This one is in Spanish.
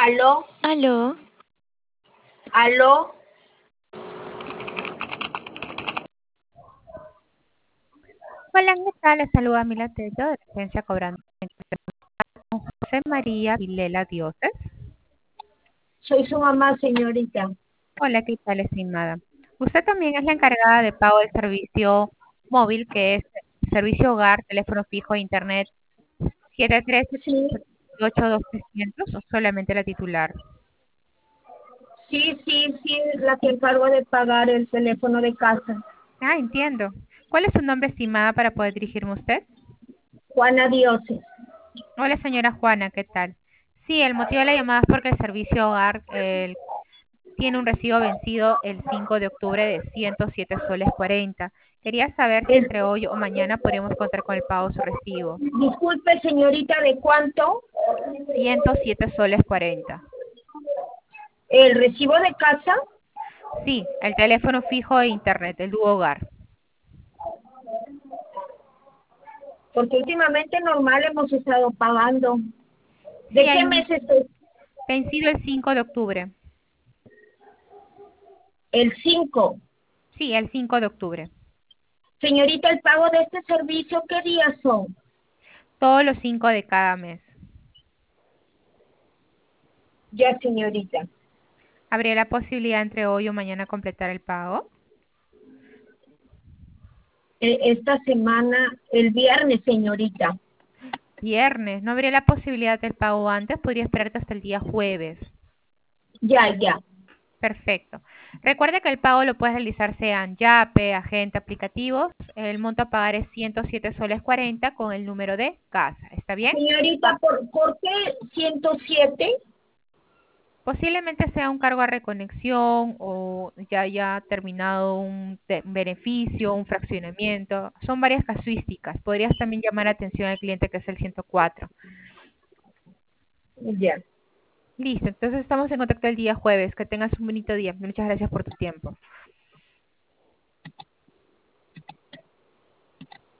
Aló, Aló, aló, Hola, ¿qué tal? Les saluda Mila Tello de la agencia Cobrando con José María Vilela Dioses. soy su mamá, señorita. Hola, ¿qué tal, estimada? Usted también es la encargada de pago del servicio móvil, que es servicio hogar, teléfono fijo, internet Sí, 737-82300 o solamente la titular. sí, la que encargo de pagar el teléfono de casa. Ah, entiendo. ¿Cuál es su nombre, estimada, para poder dirigirme a usted? Juana Dioses. Hola, señora Juana, ¿qué tal? Sí, el motivo de la llamada es porque el servicio hogar tiene un recibo vencido el 5 de octubre de 107 soles 40. Quería saber si El- entre hoy o mañana podríamos contar con el pago de su recibo. disculpe, señorita, ¿de cuánto? 107 soles 40. ¿El recibo de casa? Sí, el teléfono fijo e internet, el dúo hogar. Porque últimamente normal hemos estado pagando. Sí, ¿De hay qué un mes es vencido el 5 de octubre. el 5? Sí, el 5 de octubre. Señorita, el pago de este servicio, ¿qué días son? Todos los 5 de cada mes. Ya, señorita. ¿Habría la posibilidad entre hoy o mañana completar el pago? Esta semana, el viernes, señorita. Viernes. ¿No habría la posibilidad del pago antes? Podría esperarte hasta el día jueves. Ya. Perfecto. Recuerde que el pago lo puedes realizar sea en Yape, agente, aplicativos. El monto a pagar es 107 soles 40 con el número de casa. ¿Está bien? Señorita, ¿por qué 107? Posiblemente sea un cargo a reconexión o ya haya terminado un beneficio, un fraccionamiento. Son varias casuísticas. Podrías también llamar la atención al cliente que es el 104. Ya. Listo, entonces estamos en contacto el día jueves. Que tengas un bonito día. Muchas gracias por tu tiempo.